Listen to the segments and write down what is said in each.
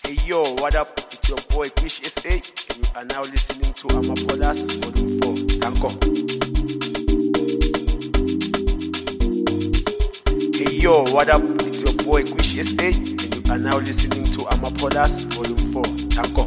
Hey yo, what up? It's your boy Quish SA, and you are now listening to Amapolas Volume 4. Danko. Hey yo, what up? It's your boy Quish SA, and you are now listening to Amapolas Volume 4. Danko.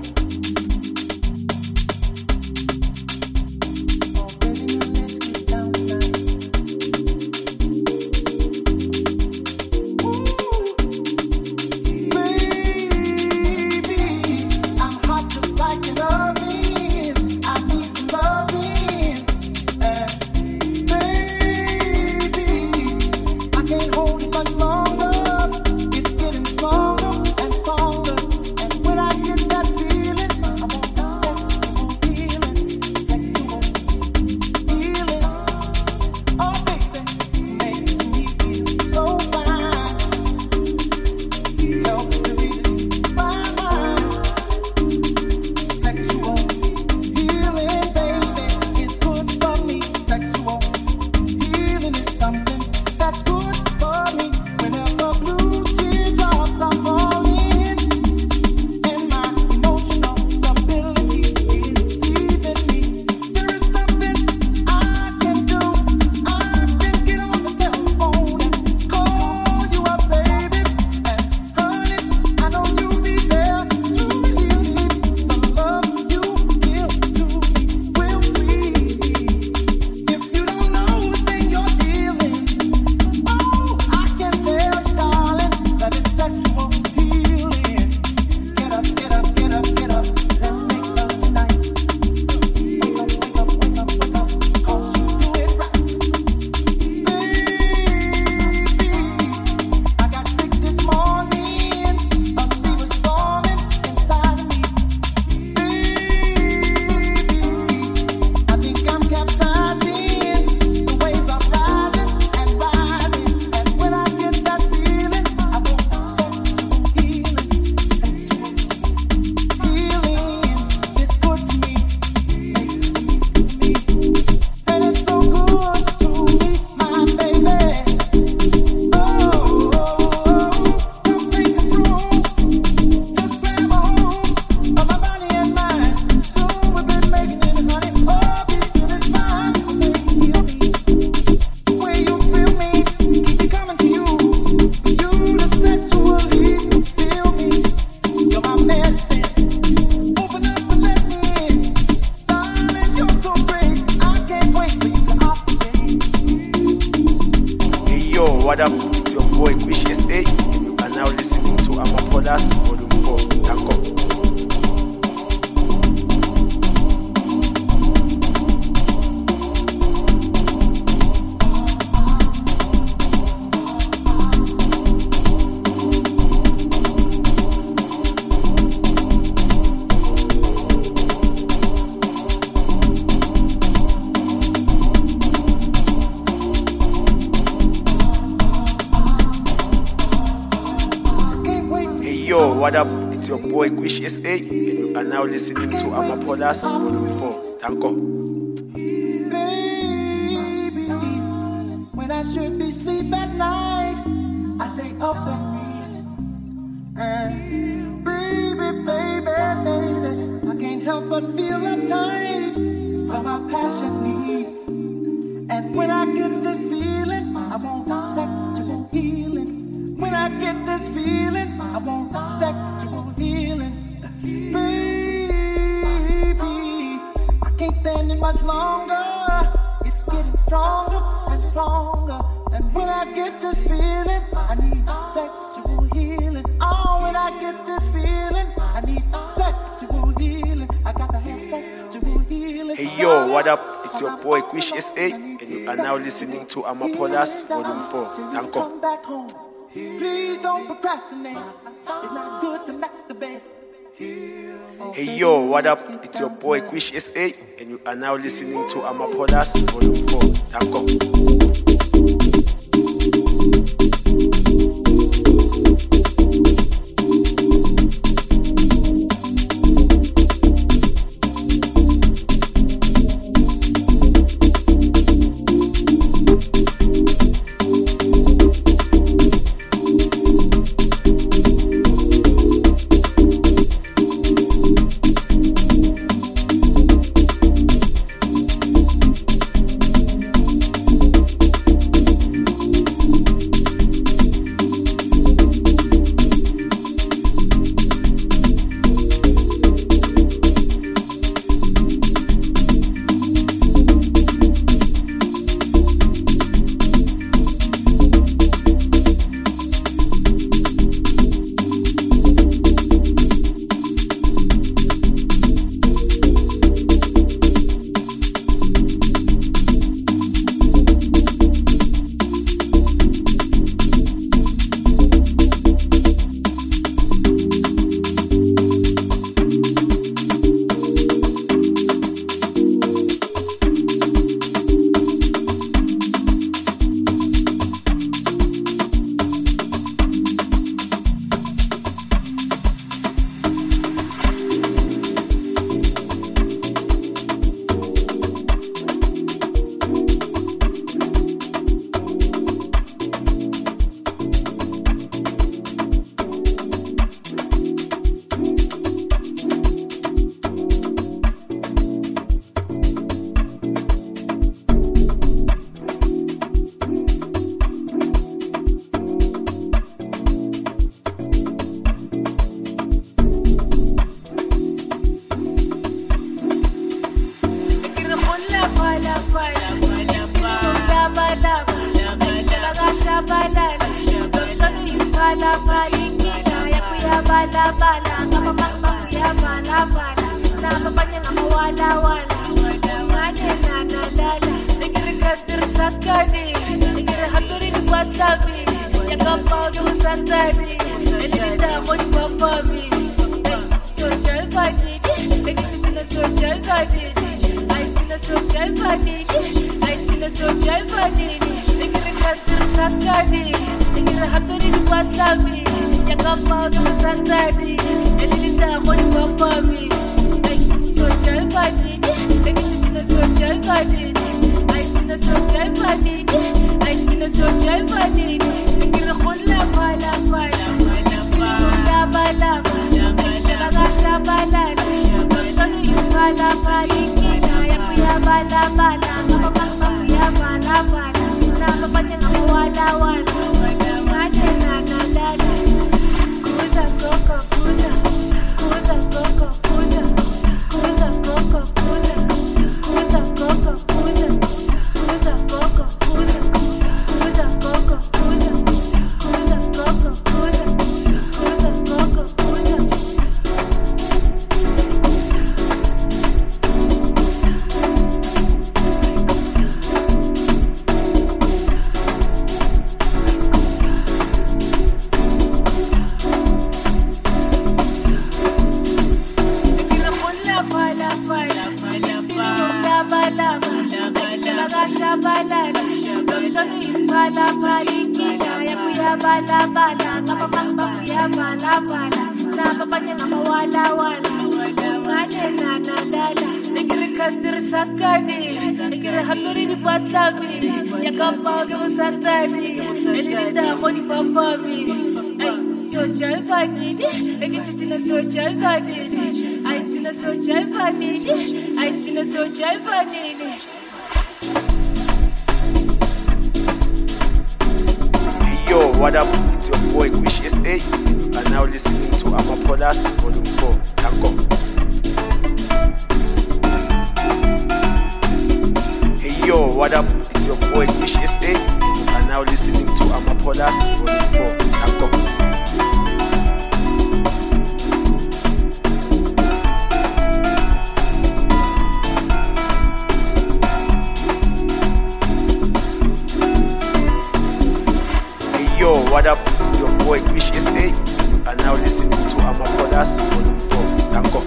What up? It's your boy Quish SA, and you are now listening to Amapolas Volume 4. Danko. Yo, what up? It's your boy Quish SA, and you are now listening to Amapolas Volume 4. Danko. Baby, when I should be asleep at night, I stay up and read. And baby, I can't help but feel uptight for my passion needs. And when I get this feeling, I want sexual healing. When I get this feeling, I want sexual healing. Baby, I can't stand it much longer. It's getting stronger and stronger. And when I get this feeling, I need sexual healing. Oh, when I get this feeling, I need sexual healing. I gotta have sexual healing. Hey yo, what up? It's your boy Quish SA, and you are now listening to Amapolas Volume 4. Danko. Please don't procrastinate. It's not good to masturbate. Hey yo, what up? It's your boy Quish SA, and you are now listening to Amapolas Volume 4. Danko. inkinga yakuyabalabala ngamamama kuyabalabala nababanye ngamawalawala ngane nanalala engirikatirisakani engirihapirini kwatlabi yakapake usantani elilindakoni kwapami sojalvanini engitina sojalvanini aitina sojalvanini aitina sojalvanini engirikatirisakani engirihapirini kwatlabi yakapake usantani elilindakoni kwapami sojalvanini engitina sojalvanini aitina sojalvanini aitina sojalvanini engirikhulla phalaphala labalaba lakashabalala kantoni isiphalaphala inkinga yakuyabalabala ngamamama kuyabalabala nababanye ngamawalawala ngane nanalala kuza gogo kuza kuza gogo kuza kuza gogo kuza kuza gogo kuza kuza gogo kuza kuza gogo kuza kuza gogo kuza kuza gogo kuza lakashabalala kantoni isiphalaphala inkinga yakuyabalabala ngamamama kuyabalabala nababanye ngamawalawala ngane nanalala engirikatirisakani engirihapirini kwatlabi yakapake usantani elilindakoni papami sojalvanini engititina sojalvanini aitina sojalvanini aitina sojalvanini. Yo, what up? It's your boy Quish SA. You are now listening to Amapolas Volume 4. Tango. Hey yo, what up? It's your boy Quish SA. You are now listening to Amapolas Volume 4. Tango. Yo, what up? It's your boy Quish SA. You are now listening to Amapolas Volume 4. Tango.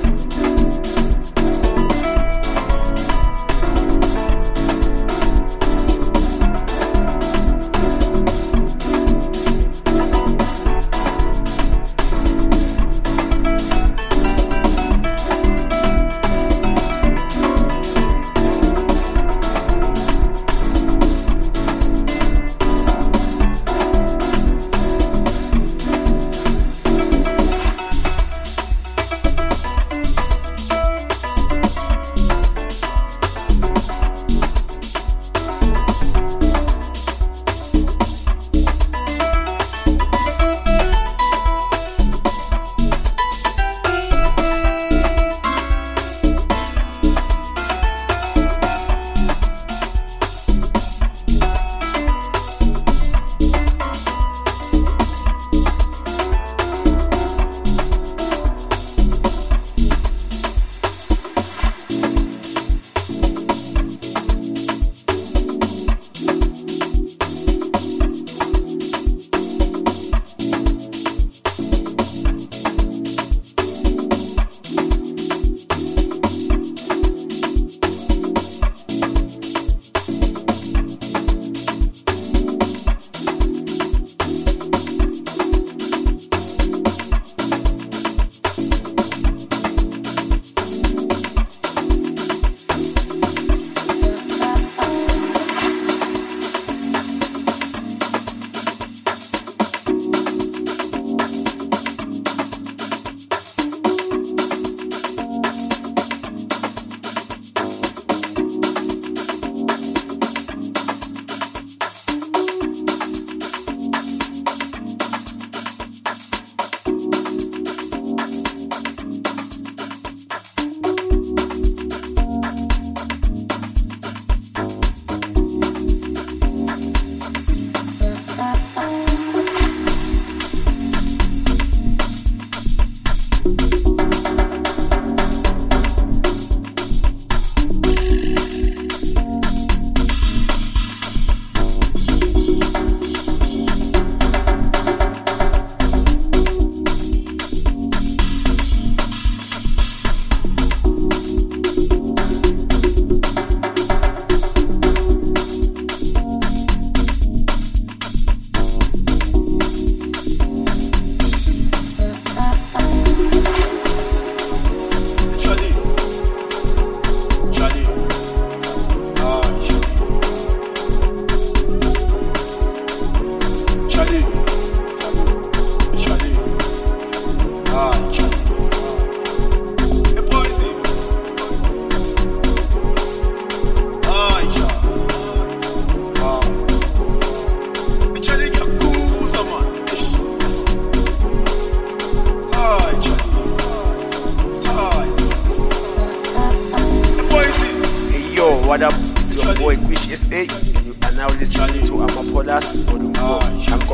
what up? It's your boy Quish SA, and you are now listening to Amapolas Volume 4. Shanko.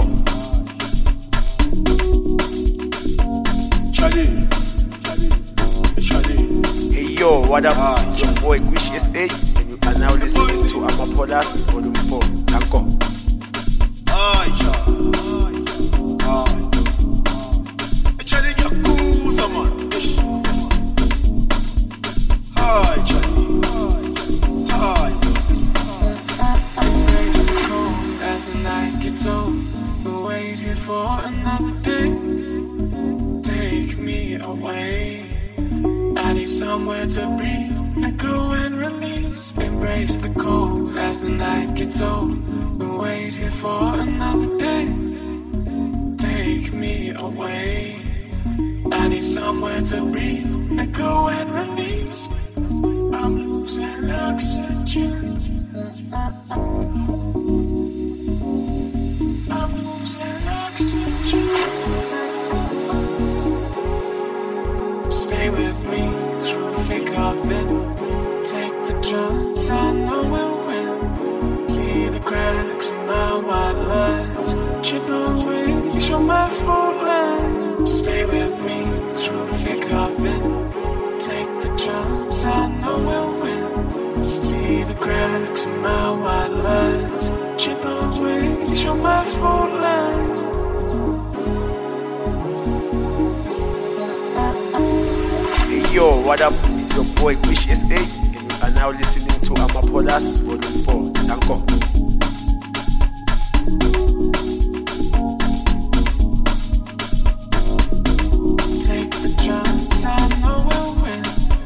Hey yo, what up? It's your boy Quish SA, and you are now listening to Amapolas Volume 4. Shanko. For another day, take me away. I need somewhere to breathe, let go and release. Embrace the cold as the night gets old. Been wait here for another day. Take me away. I need somewhere to breathe, let go and release. I'm losing oxygen. Stay with me through thick of it. Take the chance, I know we'll win. See the cracks in my white lines. Chip away, show my full line. Stay with me through thick of it. Take the chance, I know we'll win. See the cracks in my white lines. Chip away, show my full line. Yo, what up? It's your boy Quish SA, and you are now listening to Amapolas Volume 4. Shanko. Take the chance, I know we'll win.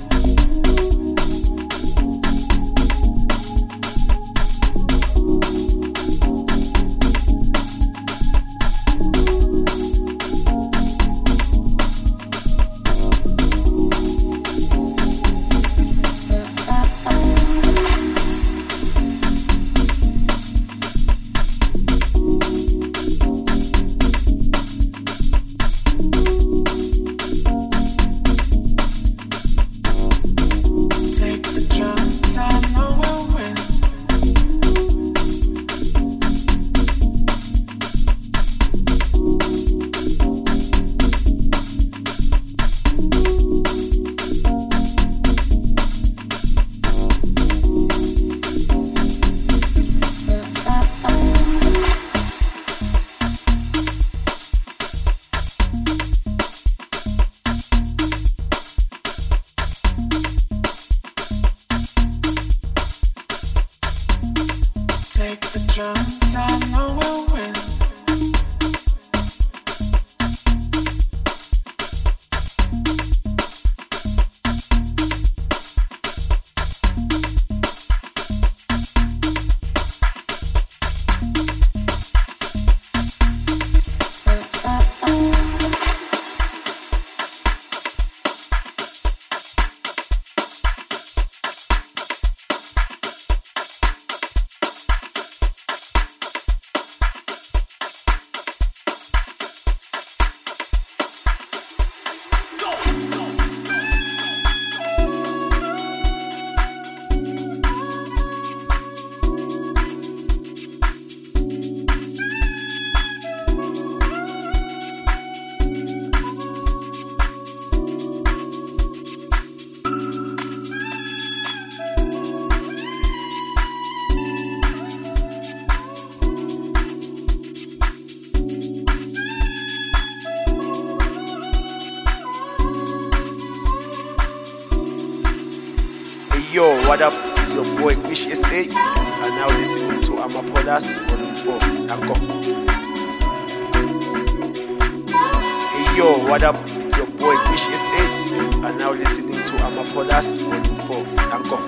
Take the chance, I know we'll win. Yo, what up? It's your boy Quish SA, and you are now listening to Amapolas Volume 4. Shanko. Hey yo, what up? It's your boy Quish SA, and you are now listening to Amapolas Volume 4. Shanko.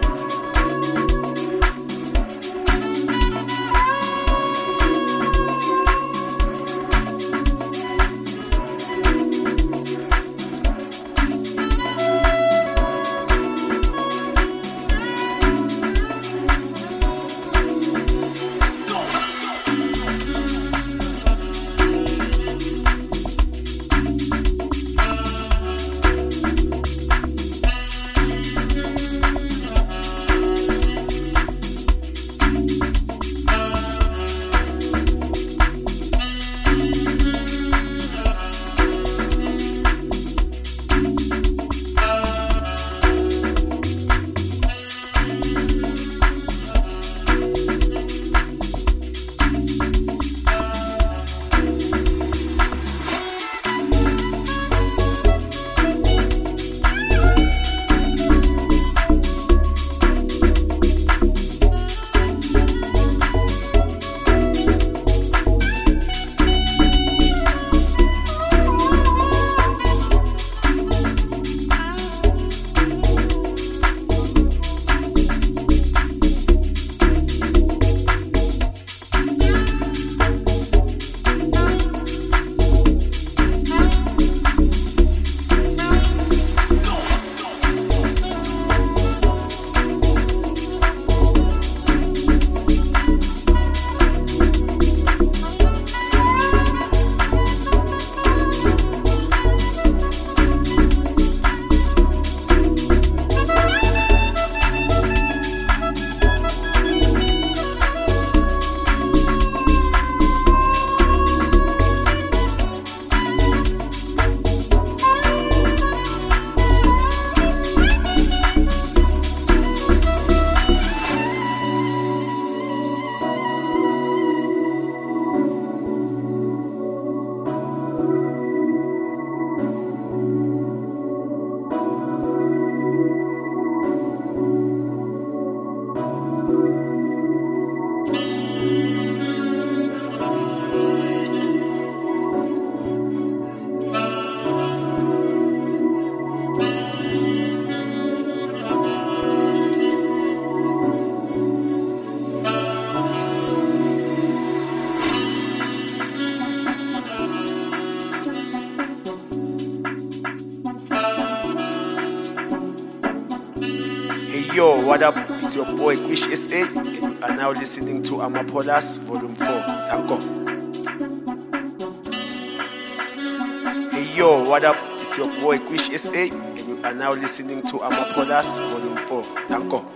Hey yo, what up? It's your boy Quish SA, and you are now listening to Amapolas Volume 4. Thank you. Hey yo, what up? It's your boy Quish SA, and you are now listening to Amapolas Volume 4. Thank you.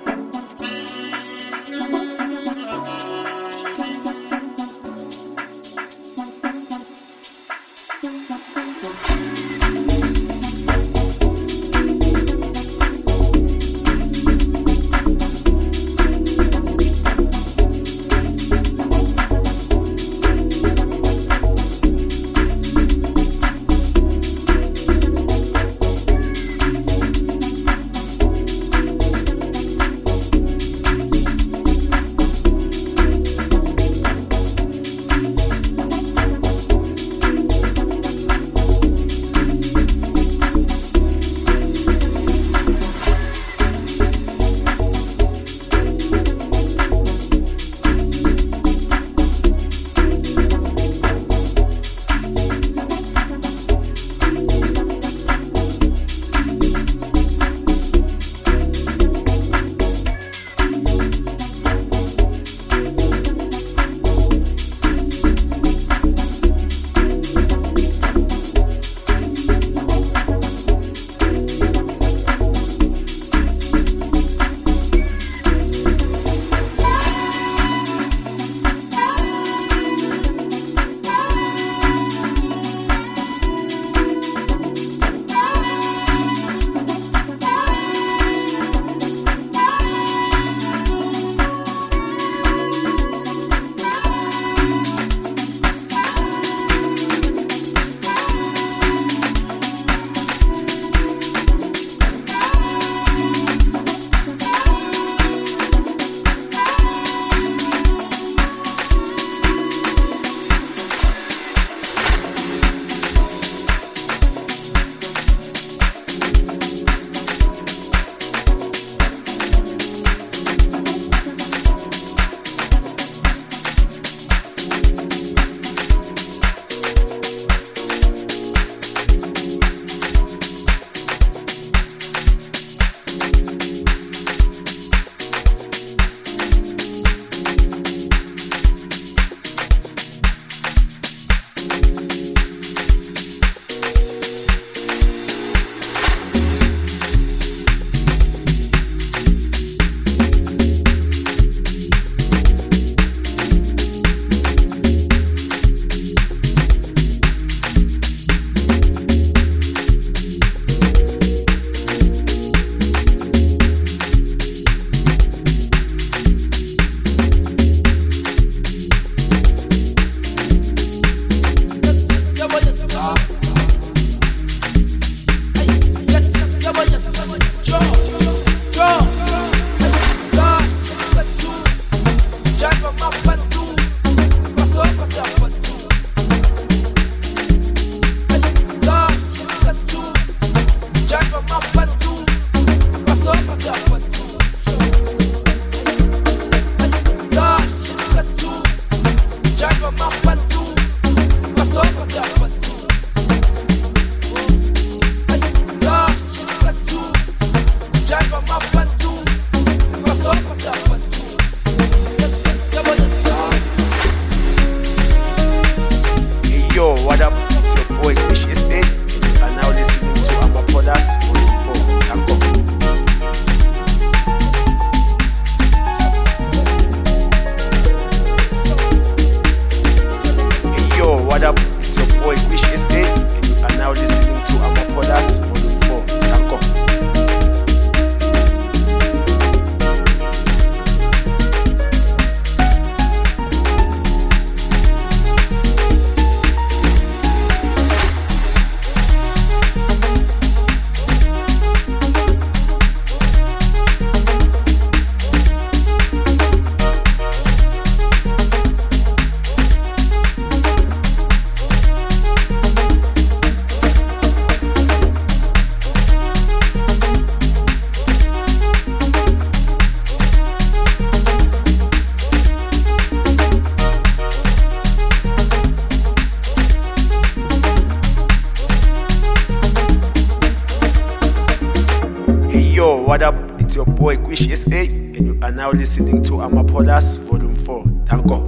yo, what up? It's your boy Quish SA, and you are now listening to Amapolas Volume 4. Danko.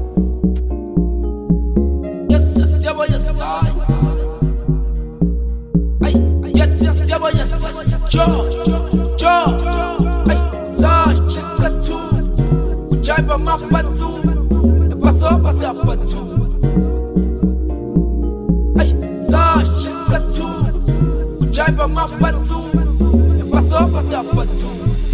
Yes, yeah, boy, yes, yes, yeah, boy, yes, Joe, ay, Sarge, just got two, Ujaiba mapa two, paso, pasa pa two, ay, Sarge, just got two, Ujaiba mapa two, paso, pasa pa two.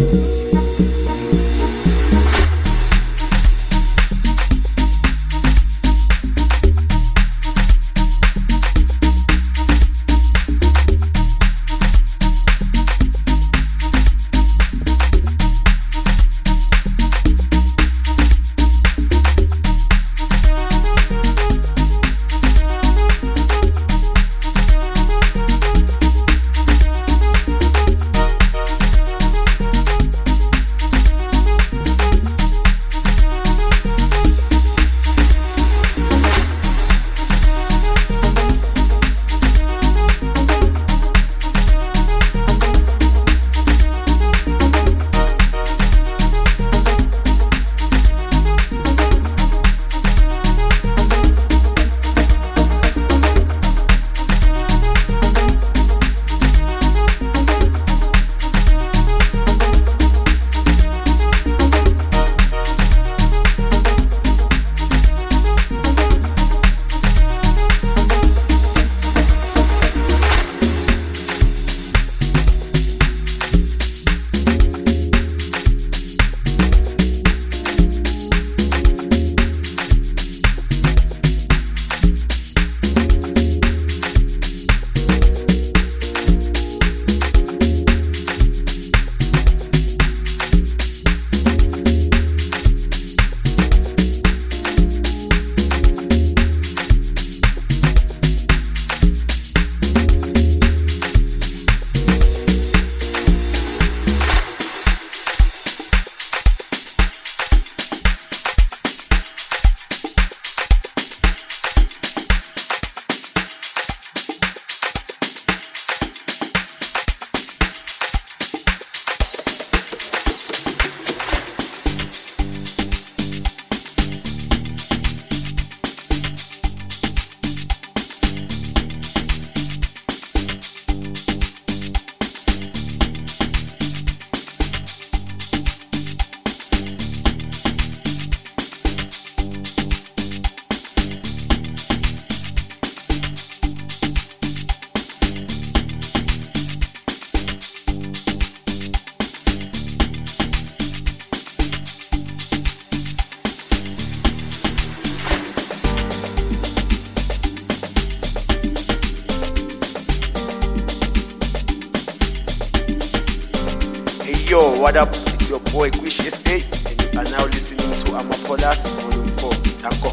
Yo, what up? It's your boy Quish SA, and you are now listening to Amapolas Volume 4. Danko.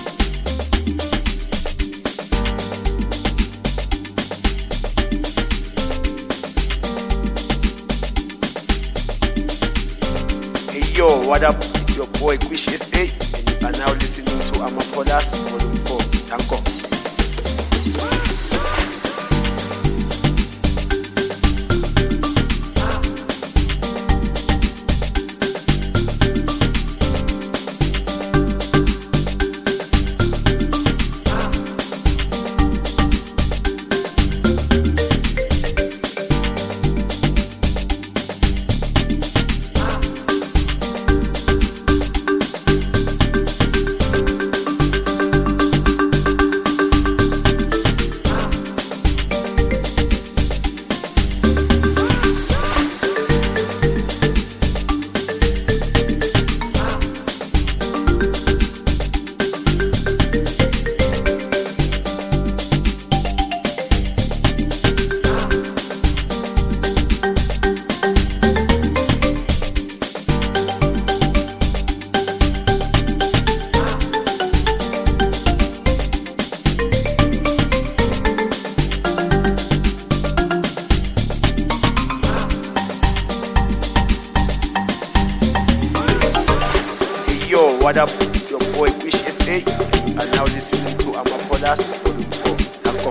Hey yo, what up? It's your boy Quish SA, and you are now listening to Amapolas Volume 4. Danko. What up? It's your boy Quish SA, and you are now listening to Amapolas Volume 4. Danko.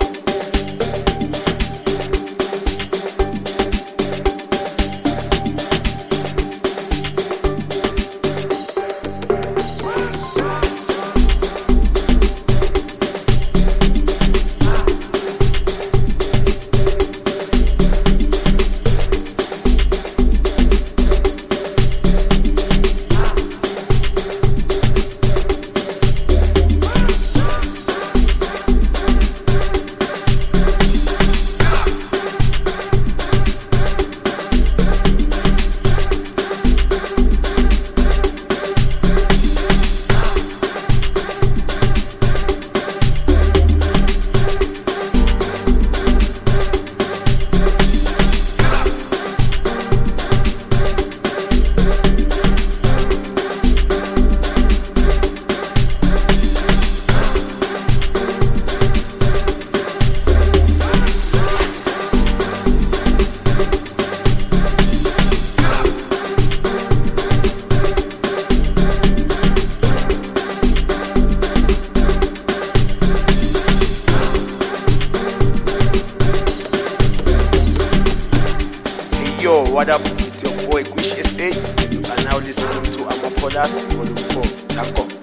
Yo, what up? It's your boy Quish SA. You are now listening to Amapolas Volume 4. Thank you.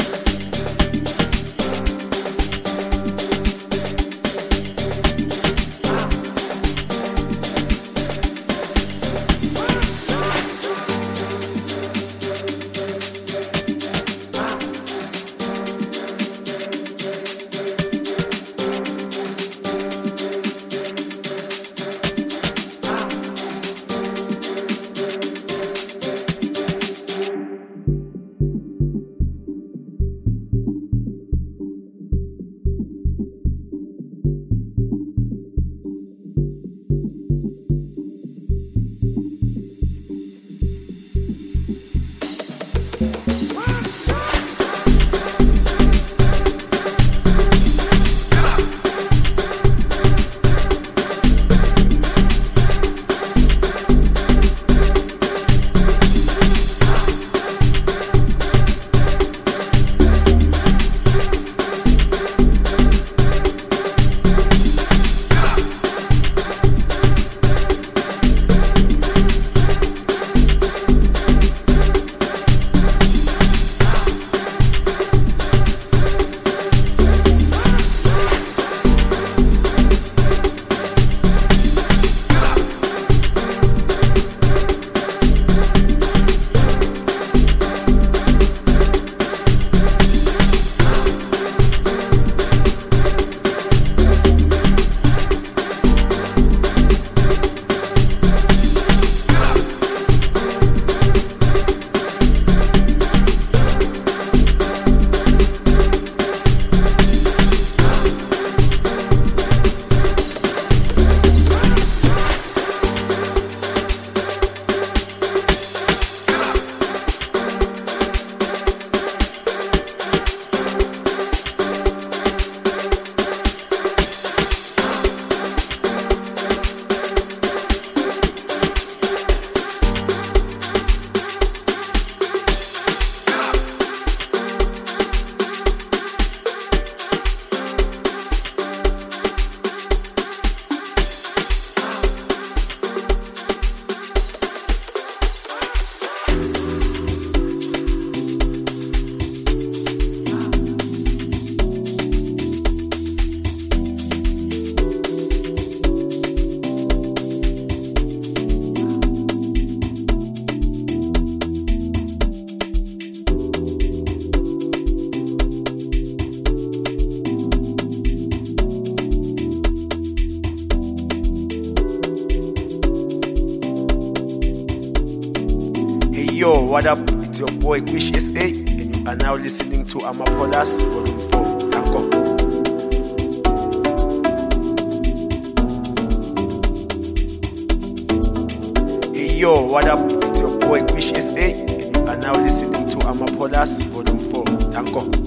Yo, what up? It's your boy Quish SA, and you are now listening to Amapolas Volume 4. Thank you. Yo, what up? It's your boy Quish SA, and you are now listening to Amapolas Volume 4. Thank you.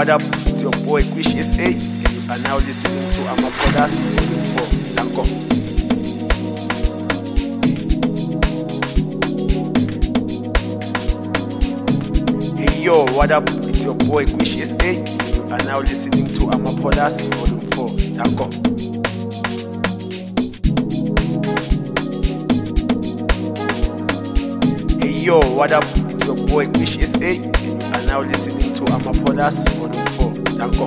what up? It's your boy Quish SA, and you are now listening to Amapolas Volume 4. Danko. Hey yo, what up? It's your boy Quish SA, and you are now listening to Amapolas Volume 4. Danko. Hey yo, what up? It's your boy Quish SA, and you are now listening to Amapolas Volume 4. Danko.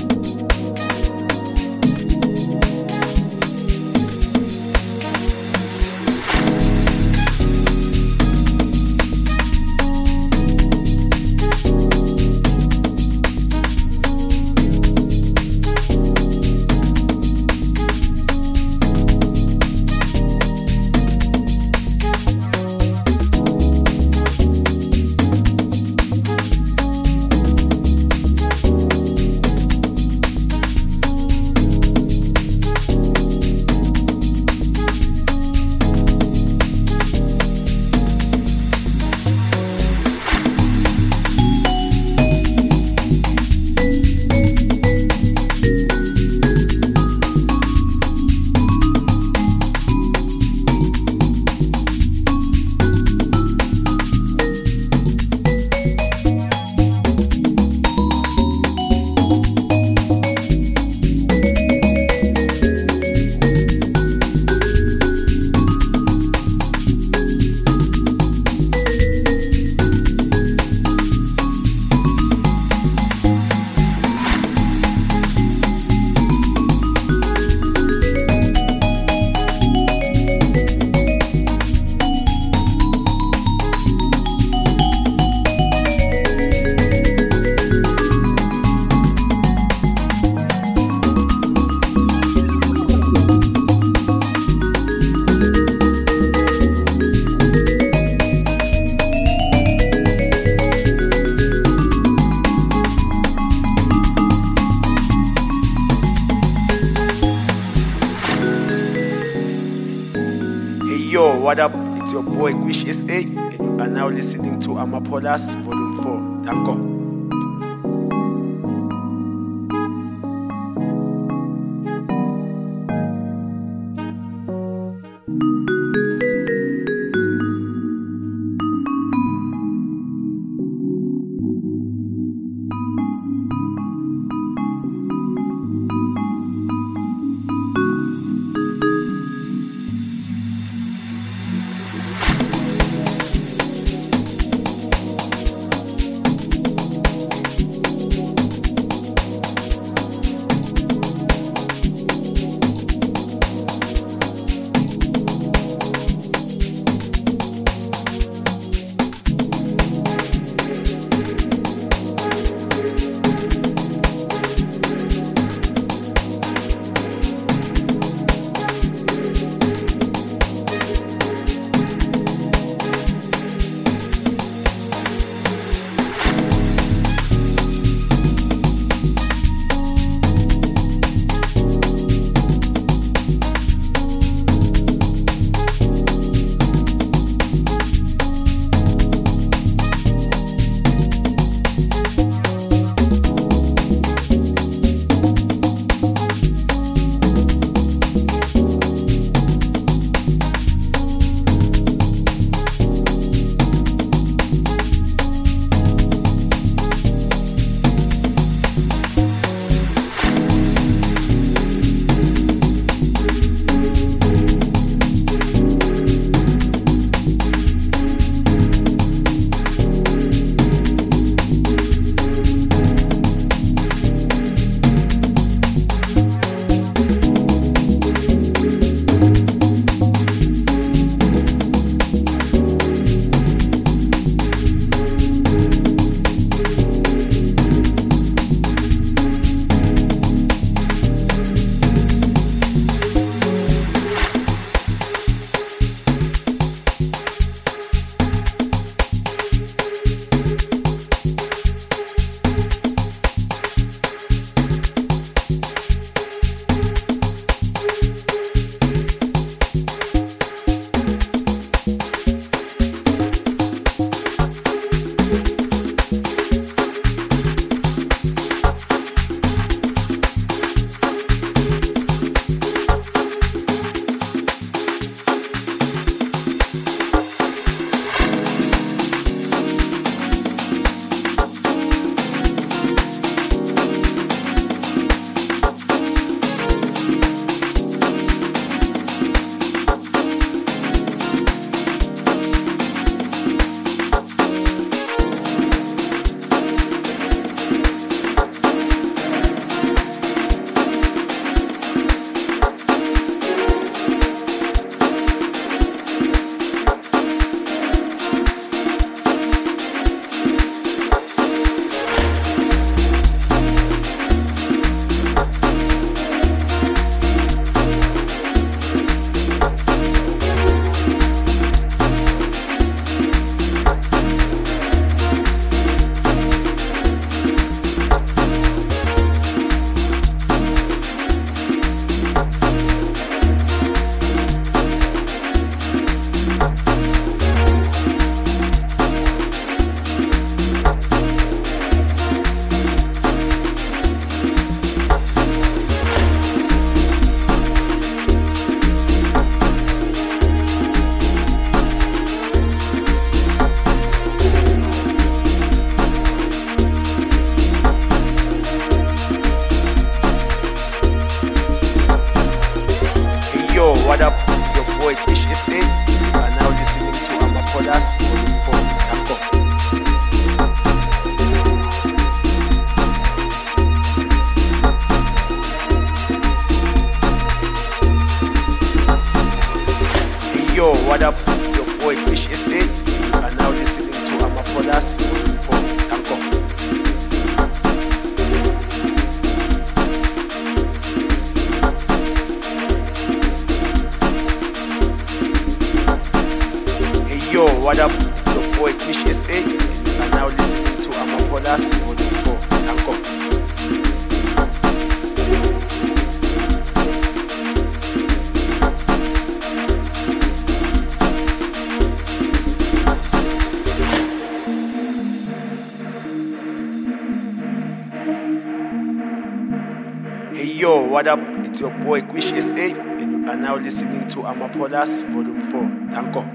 Yo, what up? It's your boy Quish SA, and you are now listening to Amapolas Volume 4. Danko. what up? It's your boy Quish SA. You are now listening to Amapolas Volume 4. Danko. Hey yo, what up? It's your boy Quish SA. You are now listening to Amapolas Volume 4. Danko. Yo, what up? It's your boy Quish SA, and you are now listening to Amapolas Volume 4. Danko. Hey yo, what up? It's your boy Quish SA, and you are now listening to Amapolas Volume 4. Danko.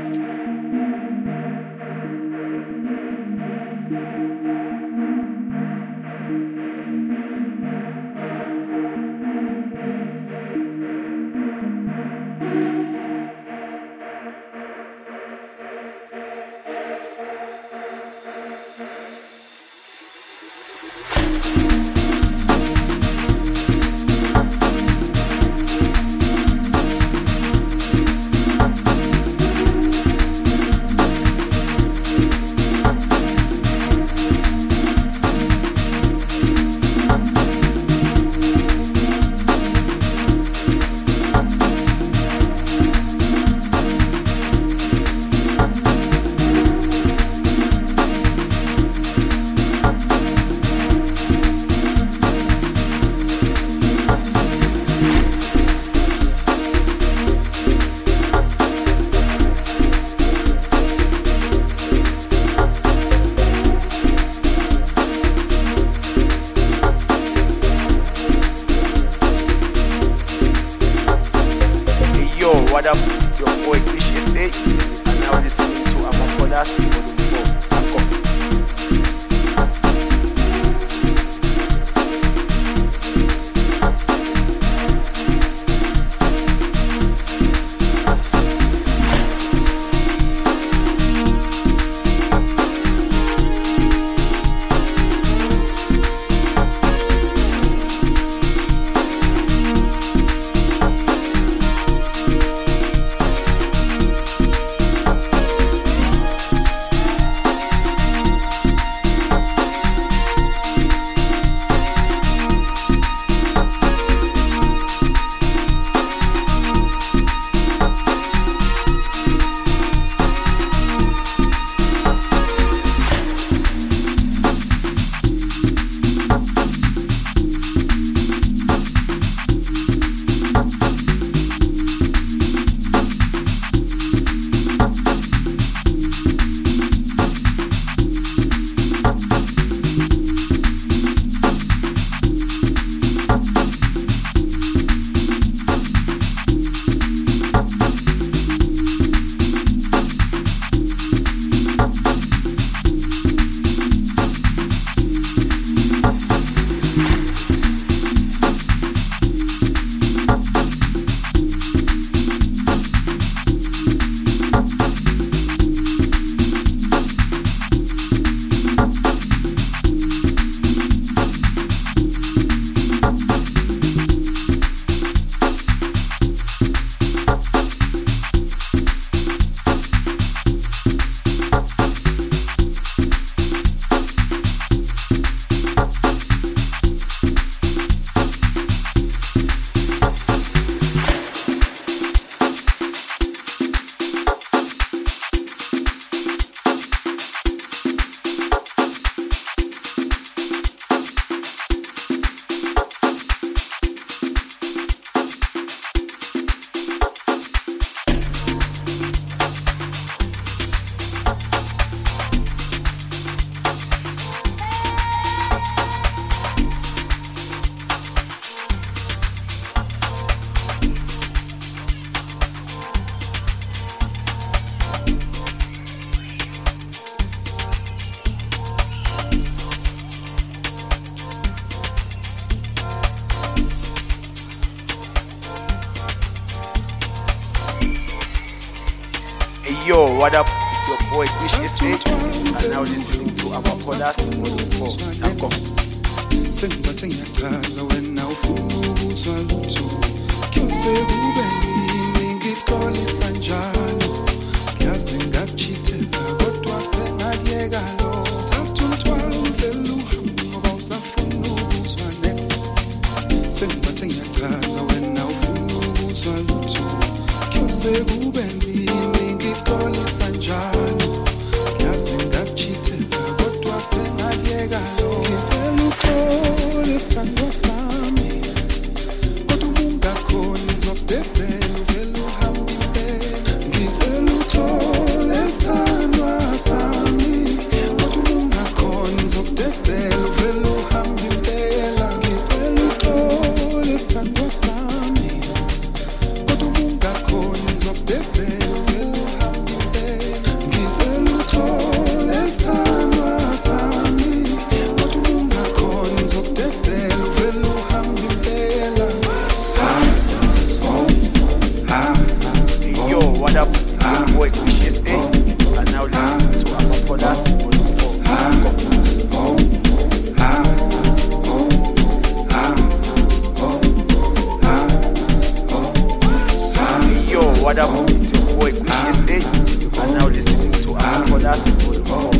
What up? It's your boy Quish SA, and you are now listening to Amapolas Volume 4. Danko. Yo, what up? It's your boy Quish SA, and now listening to Amapolas Volume 4. Now go. Sengibathe ngiyachaza wena ufuna ukuzwa lutho kyose kube yini ngixolisa njalo ngiyazi ngakuchithela kodwa sengakuyeka lo thatha umthwalo vele uhambe ngoba usafuna ukuzwa next sengibathe ngiyachaza wena ufuna ukuzwa lutho kyose kube yini ngixolisa njalo ngiyazi ngakuchithela kodwa sengakuyeka lo Sithandwa sami kodwa ungakhoni ngizokudedela uvele uhambe impela ngicela uxole sithandwa sami kodwa ungakhoni ngizokudedela uvele uhambe impela ngicela uxole sithandwa sami kodwa ungakhoni ngizokudedela uvele uhambe impela ngicela uxole sithandwa sami What up? It's your boy Quish SA, and now listening to Amapolas Volume 4. Yo, what up? It's your boy Quish SA, and now listening to Amapolas Volume 4.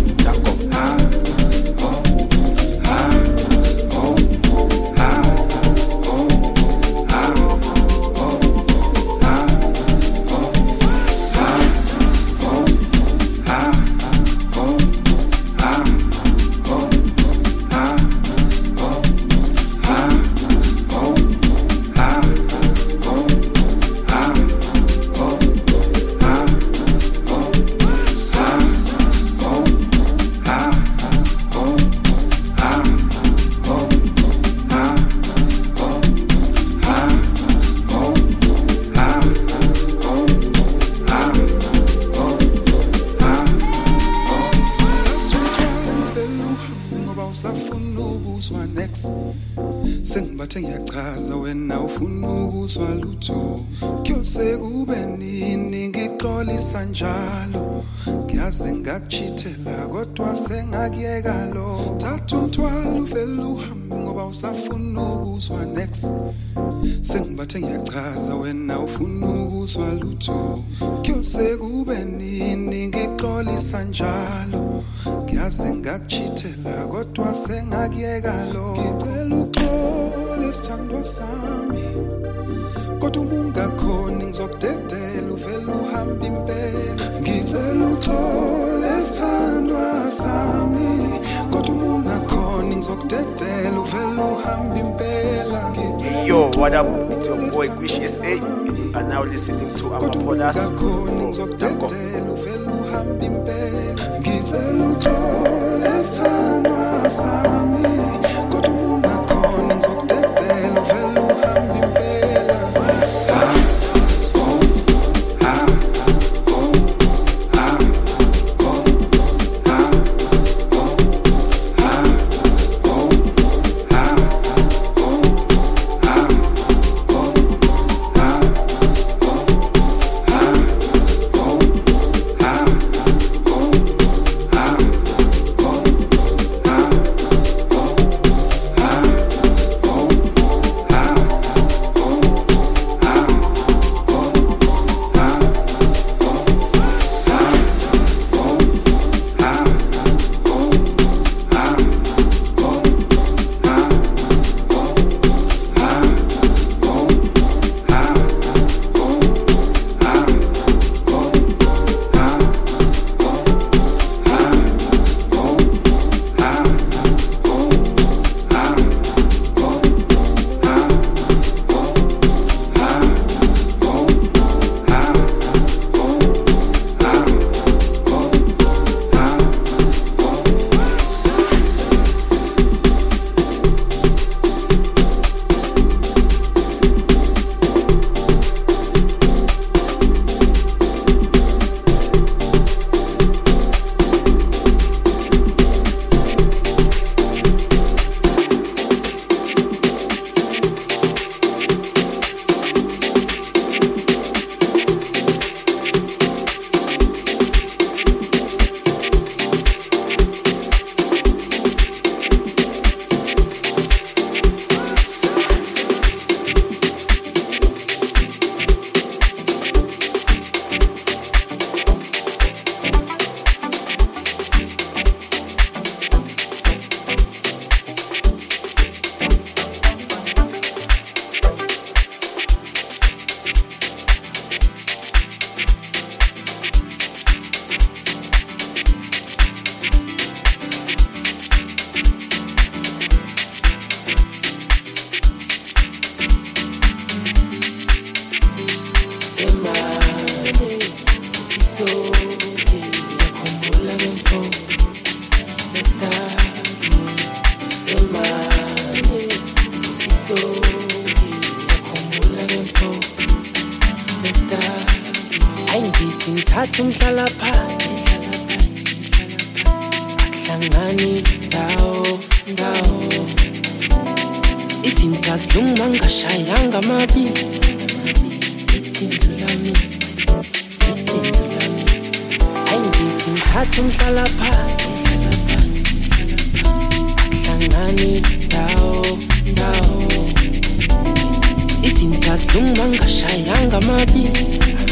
Sengibathe ngiyachaza wena ufuna ukuzwa lutho kyose kube nini ngixolisa njalo ngiyazi ngakuchithela kodwa sengakuyeka lo thatha umthwalo vele uhambe ngoba usafuna ukuzwa next sengibathe ngiyachaza wena ufuna ukuzwa lutho kyose kube nini ngixolisa njalo ngiyazi ngakuchithela kodwa sengakuyeka lo ngicela uxole sithandwa sami kodwa ungakhoni ngizokudedela uvele uhambe impela ngicela uxole sithandwa sami kodwa ungakhoni ngizokudedela uvele uhambe impela Yo, what up? It's your boy Quish SA, and now listening to Amapolas Volume 4. Ngicela uxole sithandwa sami kodwa ungakhoni ngizokudedela uvele uhambe impela Ngithatha umhlala phansi akuhlangani ndawo izinto azilunga ngashayanga amabili ithi ndlulamithi ayingithi ngithatha umhlala phansi akuhlangani ndawo izinto azilunga ngashayanga amabili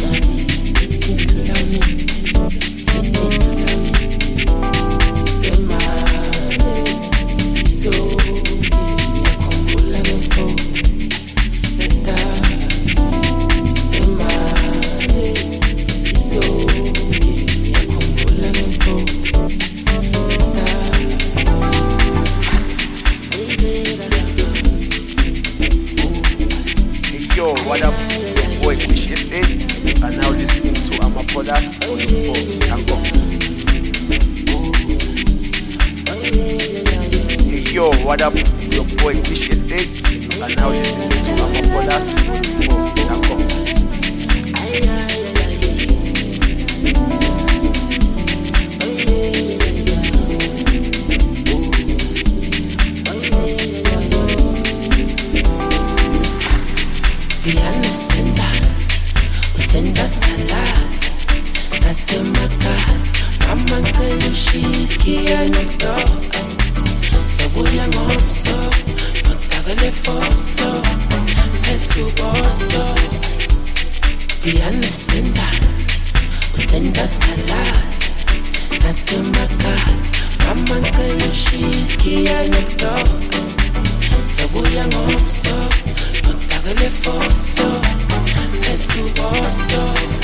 Yo, what up? It's your boy Quish SA. You are now listening to Amapolas Volume 4. Tango. Hey yo, what up? It's your boy Quish SA. You are now listening to Amapolas Volume 4. Tango. Usenza skala nasemakhala mama ngicela ushiskiya next door sobuya ngomso nodakele fosto phethu boso biyane usenza skala nasemakhala mama ngicela ushiskiya next door sobuya ngomso nodakele fosto to also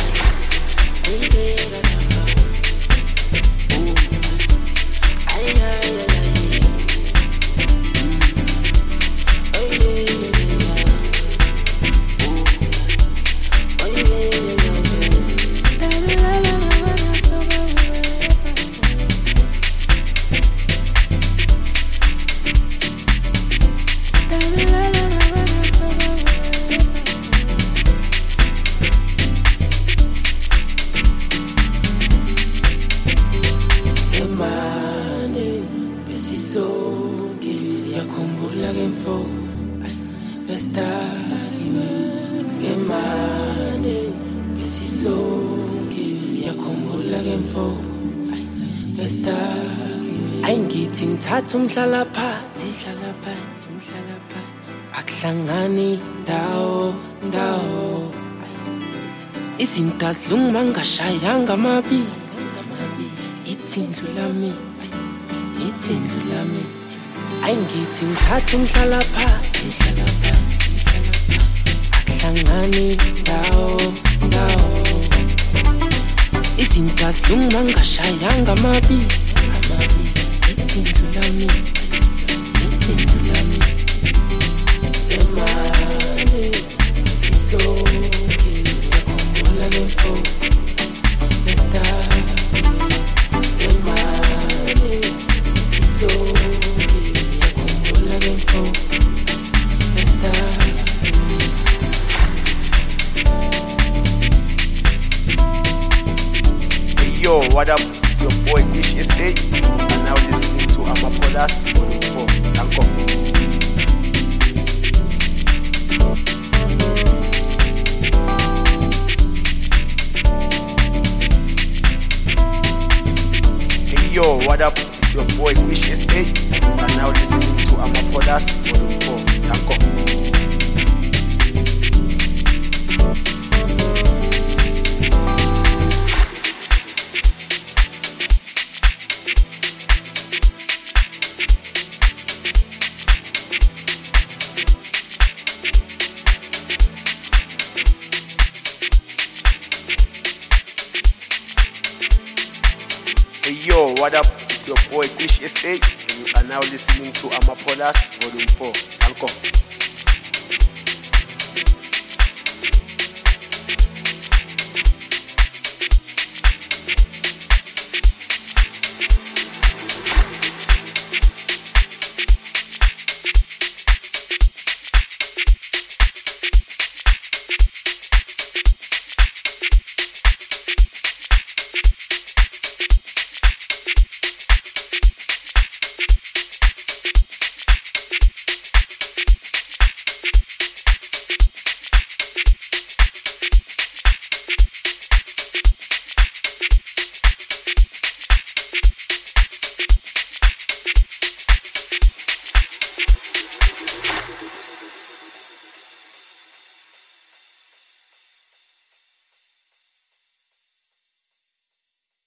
ayingithi ngithatha umhlala phansi akuhlangani ndawo izinto azilunga ngashayanga amabili ithi ndlulamithi ayingithi ngithatha umhlala phansi akuhlangani ndawo izinto azilunga ngashayanga amabili ithi ndlulamithi emali sisonke yakhumbula lemfo besta emali sisonke yakhumbula lemfo besta. Yo, what up? It's your boy Quish SA. You are now listening to Amapolas Volume 4. Tango. Hey yo, what up? It's your boy Quish SA. You are now listening to Amapolas Volume 4. Tango. Hey yo, what up? It's your boy Quish SA, and you are now listening to Amapolas Volume 4. Tango.